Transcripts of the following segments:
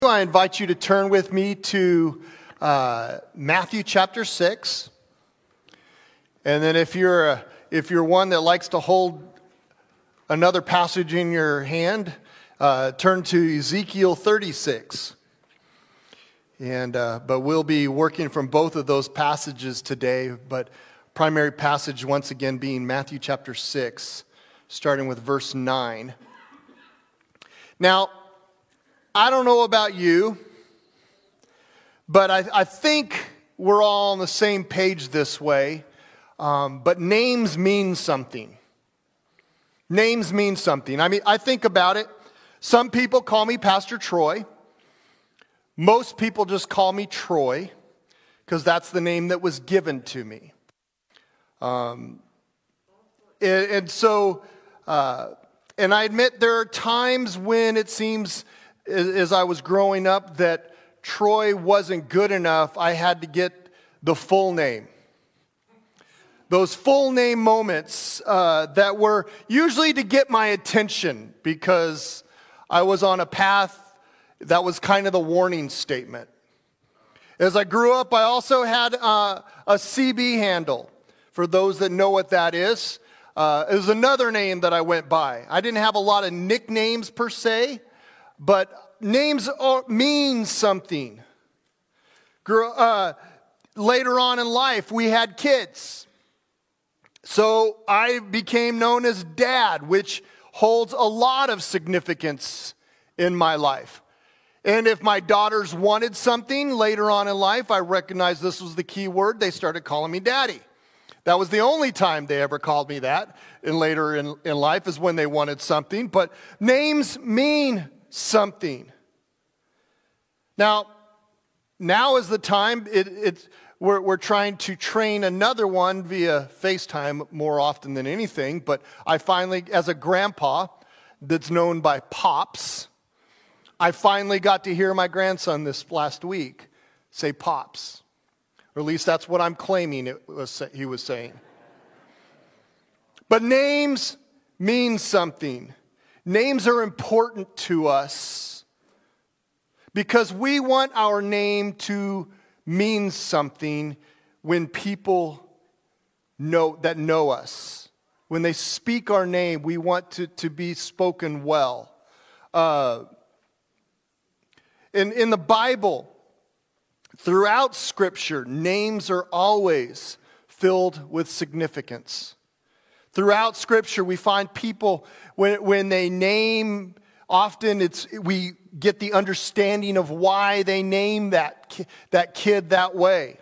I invite you to turn with me to Matthew chapter 6. And then if you're one that likes to hold another passage in your hand, turn to Ezekiel 36. But we'll be working from both of those passages today, but primary passage once again being Matthew chapter 6, starting with verse 9. Now, I don't know about you, but I think we're all on the same page this way. But names mean something. Names mean something. I mean, I think about it. Some people call me Pastor Troy. Most people just call me Troy because that's the name that was given to me. And I admit there are times when it seems, as I was growing up, that Troy wasn't good enough. I had to get the full name. Those full name moments that were usually to get my attention because I was on a path that was kind of the warning statement. As I grew up, I also had a CB handle. For those that know what that is, it was another name that I went by. I didn't have a lot of nicknames per se, but names mean something. Later on in life, we had kids. So I became known as Dad, which holds a lot of significance in my life. And if my daughters wanted something later on in life, I recognized this was the key word. They started calling me Daddy. That was the only time they ever called me that. And later in life is when they wanted something. But names mean something. Now is the time. We're trying to train another one via FaceTime more often than anything. But I finally, as a grandpa that's known by Pops, I finally got to hear my grandson this last week say Pops. Or at least that's what I'm claiming he was saying. But names mean something. Names are important to us because we want our name to mean something when people know us. When they speak our name, we want to be spoken well. In the Bible, throughout Scripture, names are always filled with significance. Throughout Scripture, we find people, when they name, often we get the understanding of why they name that kid that way.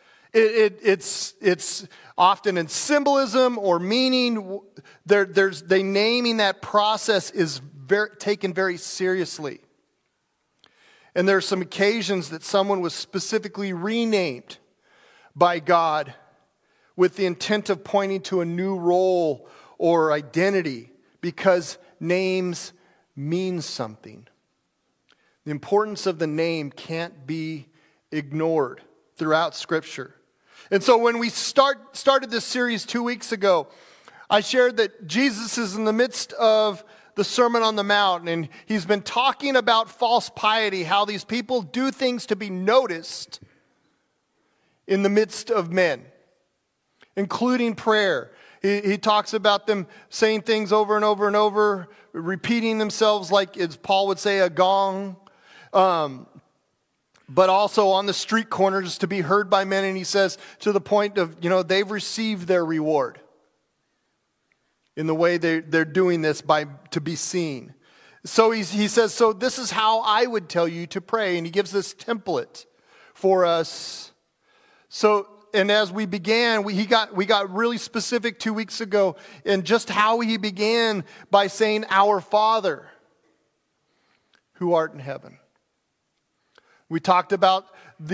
It's often in symbolism or meaning. They naming that process is taken very seriously. And there are some occasions that someone was specifically renamed by God with the intent of pointing to a new role or identity because names mean something. The importance of the name can't be ignored throughout Scripture. And so when we started this series 2 weeks ago, I shared that Jesus is in the midst of the Sermon on the Mount, and he's been talking about false piety, how these people do things to be noticed in the midst of men, including prayer. He talks about them saying things over and over and over, repeating themselves like, as Paul would say, a gong, but also on the street corners to be heard by men, and he says to the point of, they've received their reward. In the way they're doing this to be seen. So he says, so this is how I would tell you to pray. And he gives this template for us. So, and as we began, we got really specific 2 weeks ago in just how he began by saying, Our Father, who art in heaven. We talked about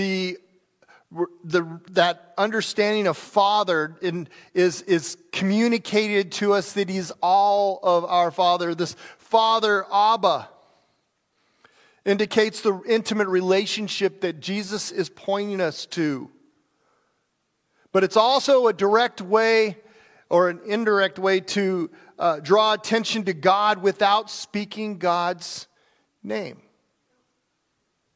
that understanding of Father is communicated to us that he's all of our Father. This Father, Abba, indicates the intimate relationship that Jesus is pointing us to. But it's also a direct way or an indirect way to draw attention to God without speaking God's name.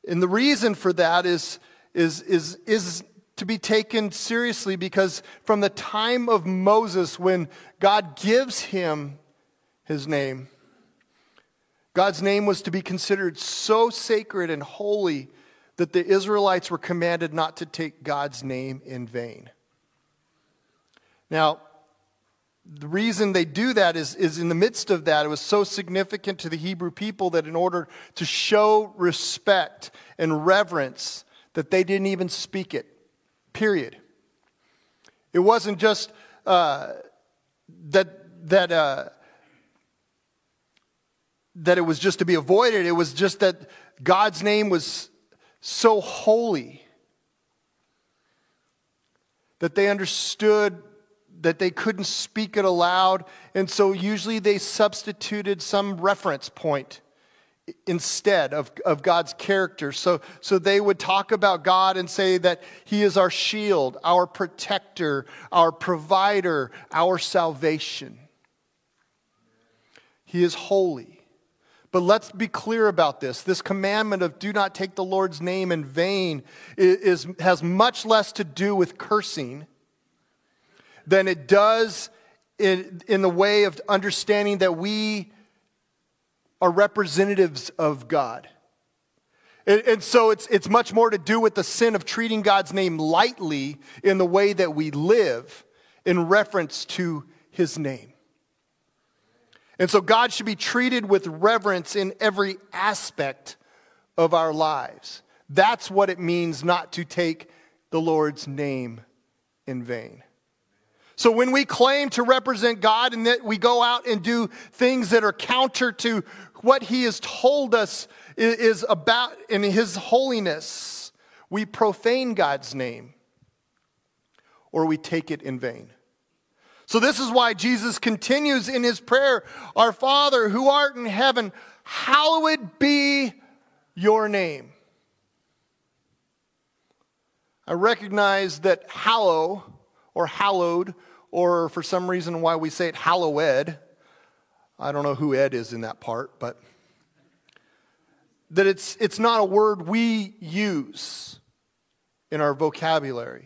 And the reason for that is to be taken seriously, because from the time of Moses, when God gives him his name, God's name was to be considered so sacred and holy that the Israelites were commanded not to take God's name in vain. Now, the reason they do that is in the midst of that, it was so significant to the Hebrew people that in order to show respect and reverence, that they didn't even speak it, period. It wasn't just that it was just to be avoided. It was just that God's name was so holy that they understood that they couldn't speak it aloud. And so usually they substituted some reference point instead of God's character. So they would talk about God and say that He is our shield, our protector, our provider, our salvation. He is holy. But let's be clear about this. This commandment of do not take the Lord's name in vain has much less to do with cursing than it does in the way of understanding that we are representatives of God. And so it's much more to do with the sin of treating God's name lightly in the way that we live in reference to His name. And so God should be treated with reverence in every aspect of our lives. That's what it means not to take the Lord's name in vain. So when we claim to represent God and that we go out and do things that are counter to what He has told us is about in His holiness, we profane God's name or we take it in vain. So this is why Jesus continues in His prayer, "Our Father who art in heaven, hallowed be your name." I recognize that hallow or hallowed, or for some reason why we say it hallowed. I don't know who Ed is in that part, but that it's not a word we use in our vocabulary.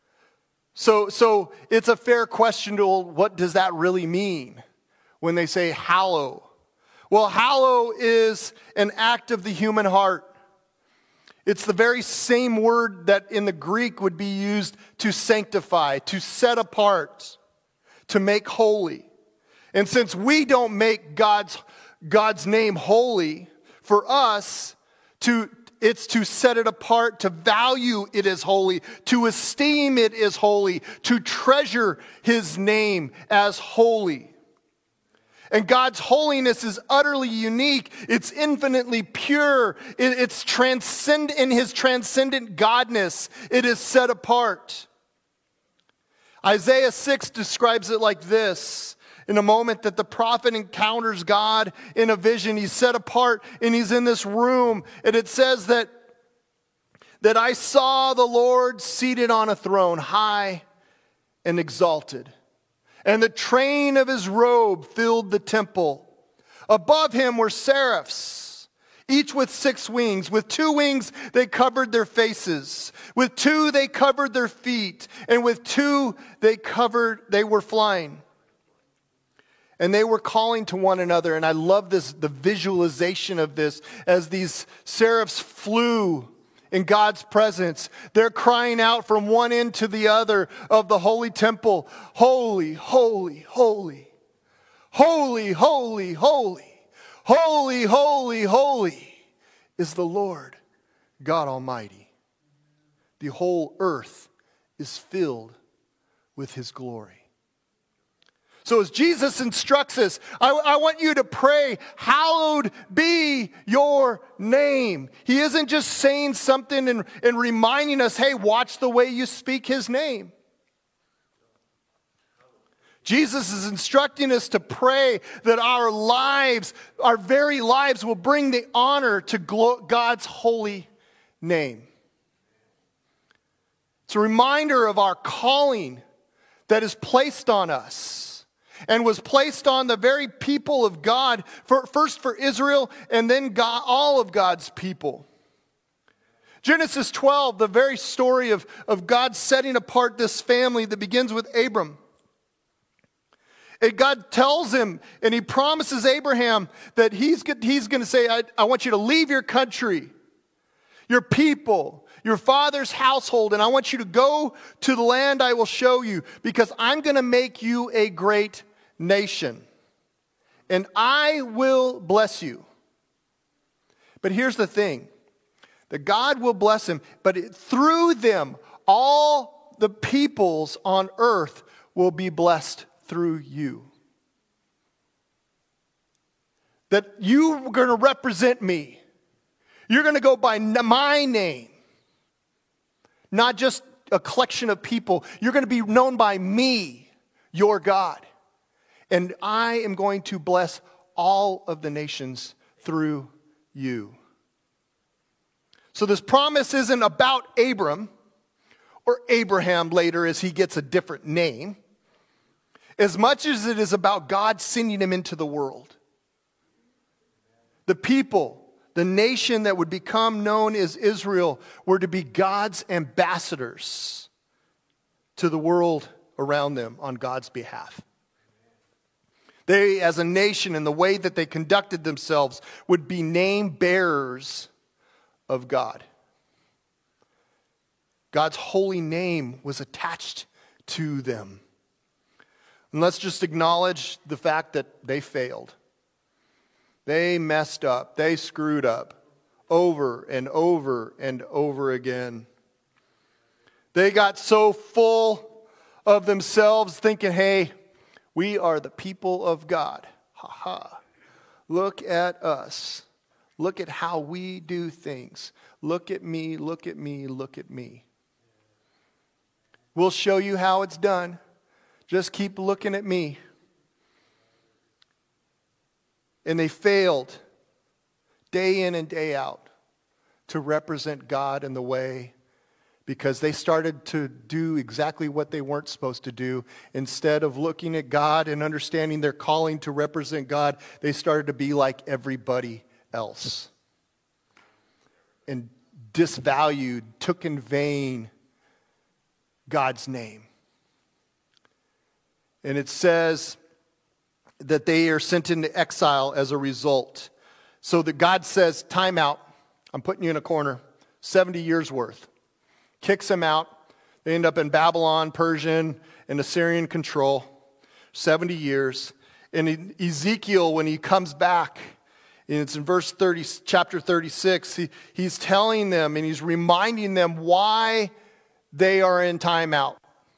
So it's a fair question to, what does that really mean when they say hallow? Well, hallow is an act of the human heart. It's the very same word that in the Greek would be used to sanctify, to set apart, to make holy. And since we don't make God's name holy, for us it's to set it apart, to value it as holy, to esteem it as holy, to treasure His name as holy. And God's holiness is utterly unique. It's infinitely pure. It's transcendent in His transcendent godness. It is set apart. Isaiah 6 describes it like this. In a moment that the prophet encounters God in a vision, he's set apart and he's in this room. And it says that I saw the Lord seated on a throne, high and exalted. And the train of His robe filled the temple. Above Him were seraphs, each with 6 wings. With 2 wings they covered their faces. With 2 they covered their feet. And with 2 they were flying. And they were calling to one another, and I love the visualization of this, as these seraphs flew in God's presence. They're crying out from one end to the other of the holy temple, "Holy, holy, holy, holy, holy, holy, holy, holy, holy is the Lord God Almighty. The whole earth is filled with His glory." So as Jesus instructs us, I want you to pray, "Hallowed be your name." He isn't just saying something and reminding us, hey, watch the way you speak His name. Jesus is instructing us to pray that our lives, our very lives, will bring the honor to God's holy name. It's a reminder of our calling that is placed on us and was placed on the very people of God, first for Israel and then God, all of God's people. Genesis 12, the very story of God setting apart this family that begins with Abram. And God tells him, and he promises Abraham that he's going to say, I want you to leave your country, your people, your father's household, and I want you to go to the land I will show you, because I'm going to make you a great nation, and I will bless you. But here's the thing, that God will bless him, but through them, all the peoples on earth will be blessed through you. That you're going to represent me. You're going to go by my name. Not just a collection of people. You're going to be known by me, your God. And I am going to bless all of the nations through you. So this promise isn't about Abram or Abraham later as he gets a different name, as much as it is about God sending him into the world. The people, the nation that would become known as Israel, were to be God's ambassadors to the world around them on God's behalf. They, as a nation, in the way that they conducted themselves, would be name bearers of God. God's holy name was attached to them. And let's just acknowledge the fact that they failed. They messed up. They screwed up over and over and over again. They got so full of themselves thinking, hey, we are the people of God. Ha ha. Look at us. Look at how we do things. Look at me, look at me, look at me. We'll show you how it's done. Just keep looking at me. And they failed day in and day out to represent God in the way, because they started to do exactly what they weren't supposed to do. Instead of looking at God and understanding their calling to represent God, they started to be like everybody else. And disvalued, took in vain God's name. And it says that they are sent into exile as a result. So that God says, time out. I'm putting you in a corner. 70 years worth. Kicks them out. They end up in Babylon, Persian, and Assyrian control. 70 years. And Ezekiel, when he comes back, and it's in verse 30, chapter 36, he's telling them and he's reminding them why they are in timeout.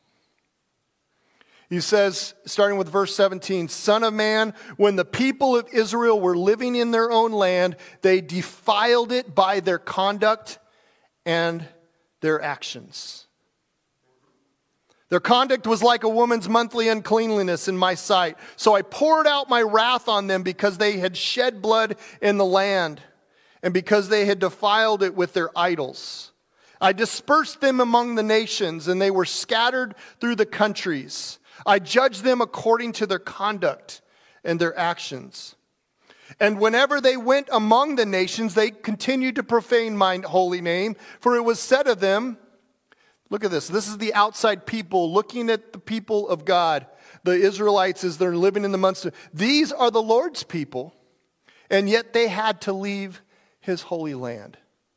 He says, starting with verse 17, Son of man, when the people of Israel were living in their own land, they defiled it by their conduct and their actions. Their conduct was like a woman's monthly uncleanliness in my sight. So I poured out my wrath on them because they had shed blood in the land and because they had defiled it with their idols. I dispersed them among the nations, and they were scattered through the countries. I judged them according to their conduct and their actions. And whenever they went among the nations, they continued to profane my holy name, for it was said of them, look at this. This is the outside people looking at the people of God, the Israelites as they're living in the Munster. These are the Lord's people, and yet they had to leave his holy land.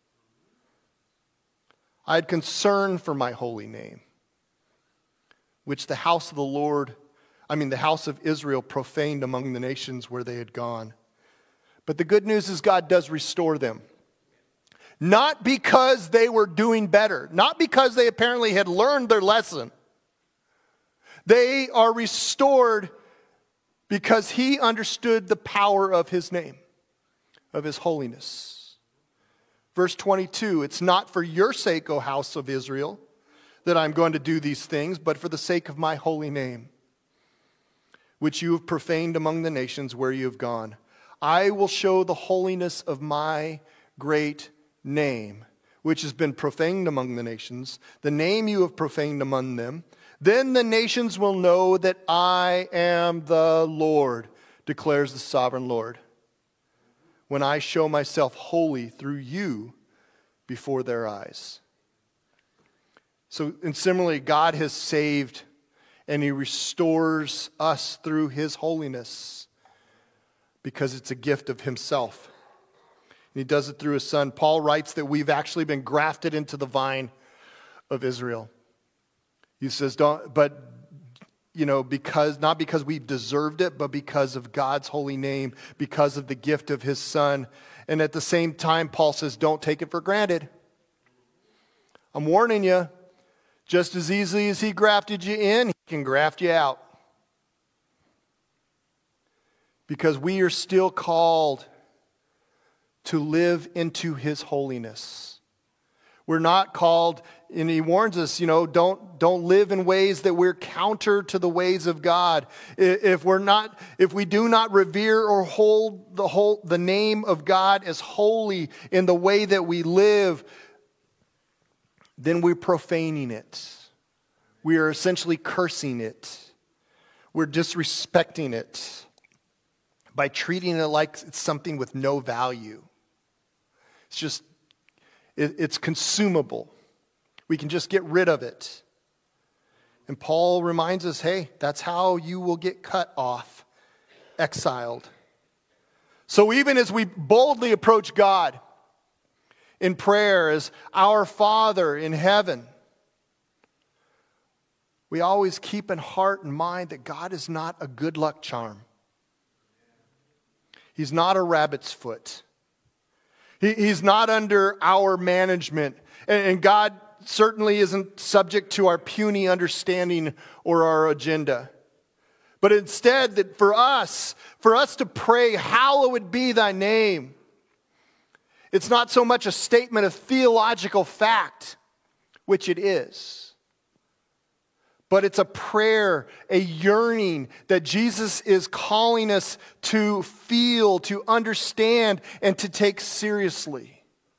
I had concern for my holy name, which the house of the house of Israel profaned among the nations where they had gone. But the good news is God does restore them. Not because they were doing better. Not because they apparently had learned their lesson. They are restored because he understood the power of his name, of his holiness. Verse 22, it's not for your sake, O house of Israel, that I'm going to do these things, but for the sake of my holy name, which you have profaned among the nations where you have gone. I will show the holiness of my great name, which has been profaned among the nations, the name you have profaned among them. Then the nations will know that I am the Lord, declares the sovereign Lord, when I show myself holy through you before their eyes. So, and similarly, God has saved and He restores us through His holiness because it's a gift of Himself. And He does it through His Son. Paul writes that we've actually been grafted into the vine of Israel. He says, not because we've deserved it, but because of God's holy name, because of the gift of His Son. And at the same time, Paul says, don't take it for granted. I'm warning you, just as easily as He grafted you in, He can graft you out. Because we are still called to live into His holiness. We're not called, and He warns us, don't live in ways that we're counter to the ways of God. If we do not revere or hold the name of God as holy in the way that we live, then we're profaning it. We are essentially cursing it. We're disrespecting it by treating it like it's something with no value. It's just, it's consumable. We can just get rid of it. And Paul reminds us, hey, that's how you will get cut off, exiled. So even as we boldly approach God in prayer as our Father in heaven, we always keep in heart and mind that God is not a good luck charm. He's not a rabbit's foot. He's not under our management. And God certainly isn't subject to our puny understanding or our agenda. But instead, that for us to pray, hallowed be thy name, it's not so much a statement of theological fact, which it is, but it's a prayer, a yearning that Jesus is calling us to feel, to understand, and to take seriously.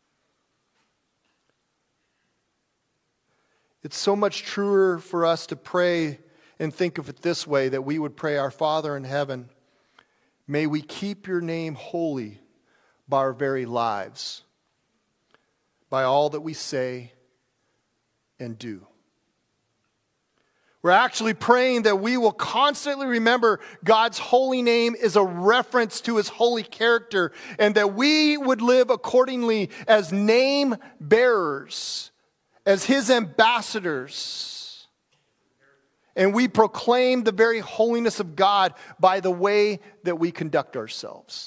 It's so much truer for us to pray and think of it this way, that we would pray, our Father in heaven, may we keep your name holy by our very lives, by all that we say and do. We're actually praying that we will constantly remember God's holy name is a reference to His holy character, and that we would live accordingly as name bearers, as His ambassadors. And we proclaim the very holiness of God by the way that we conduct ourselves.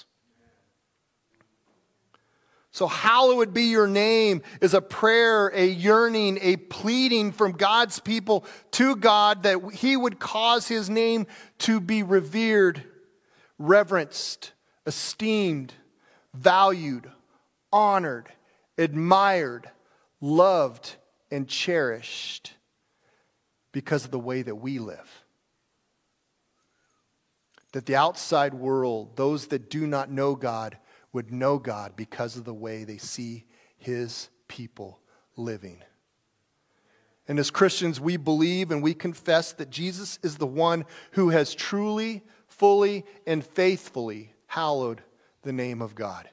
So hallowed be your name is a prayer, a yearning, a pleading from God's people to God that He would cause His name to be revered, reverenced, esteemed, valued, honored, admired, loved, and cherished because of the way that we live. That the outside world, those that do not know God, would know God because of the way they see His people living. And as Christians, we believe and we confess that Jesus is the one who has truly, fully, and faithfully hallowed the name of God.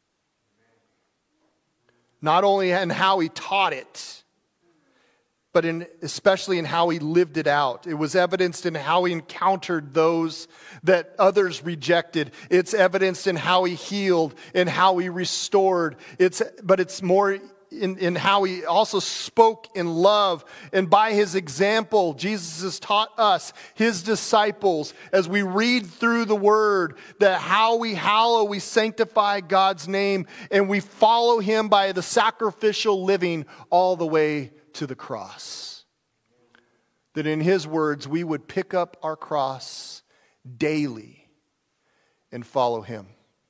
Not only in how He taught it, but especially in how He lived it out. It was evidenced in how He encountered those that others rejected. It's evidenced in how He healed and how He restored. But it's more in how He also spoke in love. And by His example, Jesus has taught us, His disciples, as we read through the Word, that how we hallow, we sanctify God's name, and we follow Him by the sacrificial living all the way to the cross. That in His words, we would pick up our cross daily and follow Him.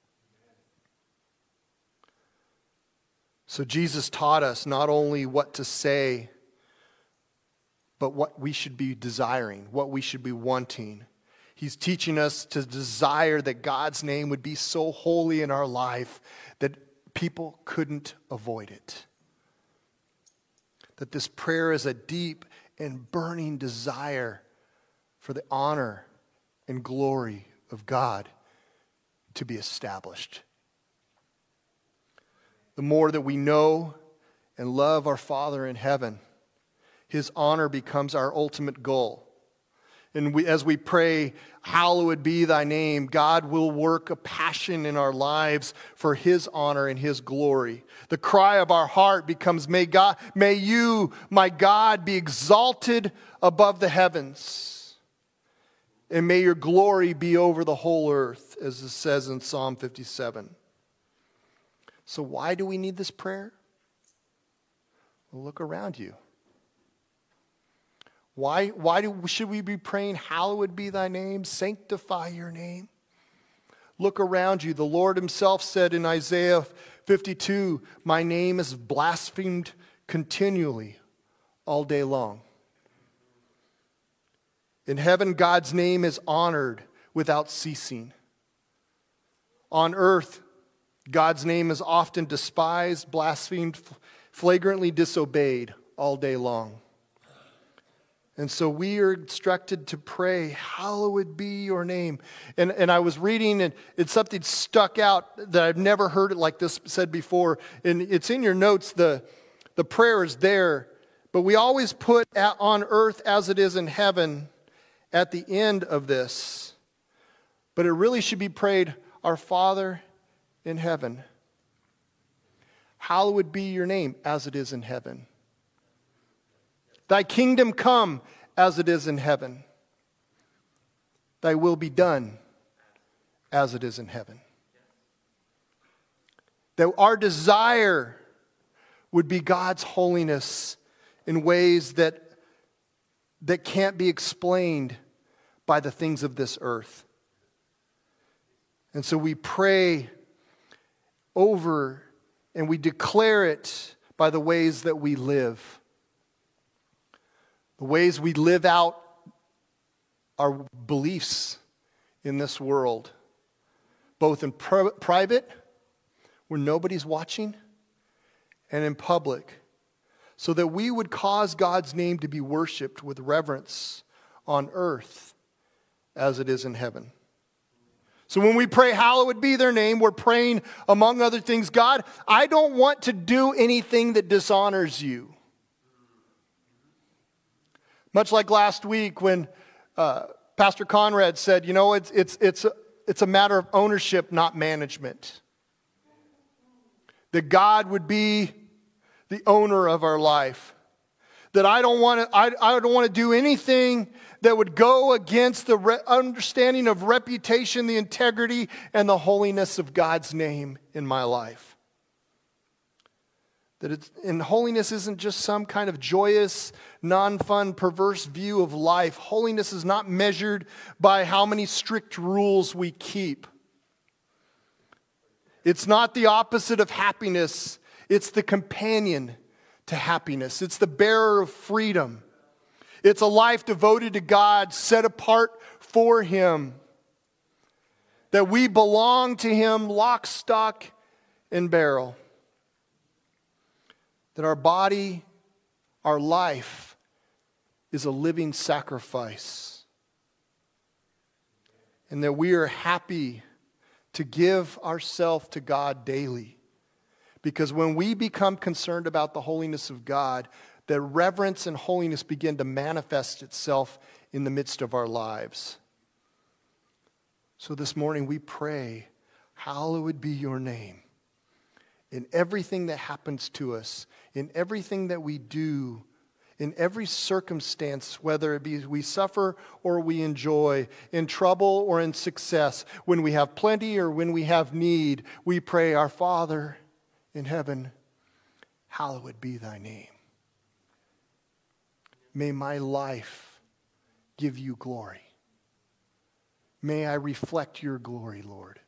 So Jesus taught us not only what to say, but what we should be desiring, what we should be wanting. He's teaching us to desire that God's name would be so holy in our life that people couldn't avoid it. That this prayer is a deep and burning desire for the honor and glory of God to be established. The more that we know and love our Father in heaven. His honor becomes our ultimate goal. And as we pray, hallowed be thy name, God will work a passion in our lives for his honor and his glory. The cry of our heart becomes, may you, my God, be exalted above the heavens. And may your glory be over the whole earth, as it says in Psalm 57. So why do we need this prayer? Well, look around you. Why should we be praying, hallowed be thy name, sanctify your name? Look around you. The Lord himself said in Isaiah 52, my name is blasphemed continually all day long. In heaven, God's name is honored without ceasing. On earth, God's name is often despised, blasphemed, flagrantly disobeyed all day long. And so we are instructed to pray, hallowed be your name. And I was reading, and it's something stuck out that I've never heard it like this said before. And it's in your notes, the prayer is there. But we always put on earth as it is in heaven at the end of this. But it really should be prayed, our Father in heaven. Hallowed be your name as it is in heaven. Thy kingdom come as it is in heaven. Thy will be done as it is in heaven. That our desire would be God's holiness in ways that can't be explained by the things of this earth. And so we pray over and we declare it by the ways that we live. The ways we live out our beliefs in this world, both in private, where nobody's watching, and in public, so that we would cause God's name to be worshiped with reverence on earth as it is in heaven. So when we pray, hallowed be their name, we're praying, among other things, God, I don't want to do anything that dishonors you. Much like last week when Pastor Conrad said, it's a matter of ownership, not management. That God would be the owner of our life. That I don't want to do anything that would go against the understanding of reputation, the integrity, and the holiness of God's name in my life. And holiness isn't just some kind of joyous, non-fun, perverse view of life. Holiness is not measured by how many strict rules we keep. It's not the opposite of happiness. It's the companion to happiness. It's the bearer of freedom. It's a life devoted to God, set apart for Him. That we belong to Him, lock, stock, and barrel. That our body, our life, is a living sacrifice. And that we are happy to give ourselves to God daily. Because when we become concerned about the holiness of God, that reverence and holiness begin to manifest itself in the midst of our lives. So this morning we pray, hallowed be your name. In everything that happens to us, in everything that we do, in every circumstance, whether it be we suffer or we enjoy, in trouble or in success, when we have plenty or when we have need, we pray, our Father in heaven, hallowed be thy name. May my life give you glory. May I reflect your glory, Lord.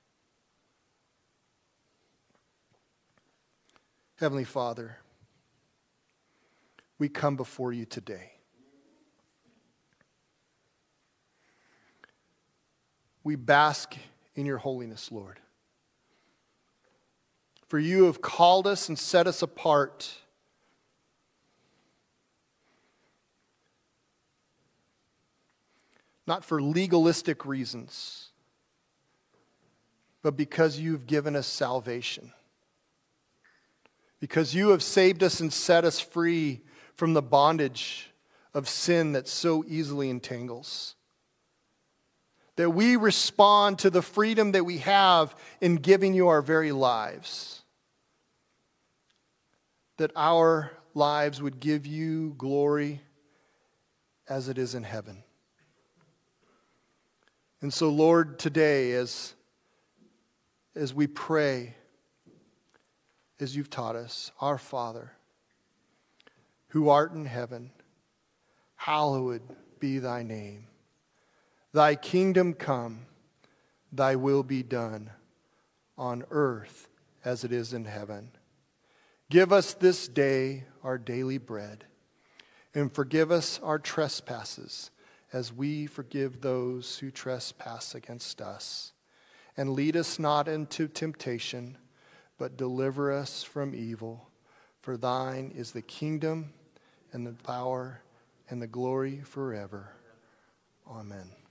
Heavenly Father, we come before you today. We bask in your holiness, Lord. For you have called us and set us apart. Not for legalistic reasons, but because you've given us salvation. because you have saved us and set us free from the bondage of sin that so easily entangles. That we respond to the freedom that we have in giving you our very lives. That our lives would give you glory as it is in heaven. And so, Lord, today, as we pray, as you've taught us, our Father, who art in heaven, hallowed be thy name. Thy kingdom come, thy will be done, on earth as it is in heaven. Give us this day our daily bread, and forgive us our trespasses, as we forgive those who trespass against us. And lead us not into temptation, but deliver us from evil. For thine is the kingdom, and the power, and the glory forever. Amen.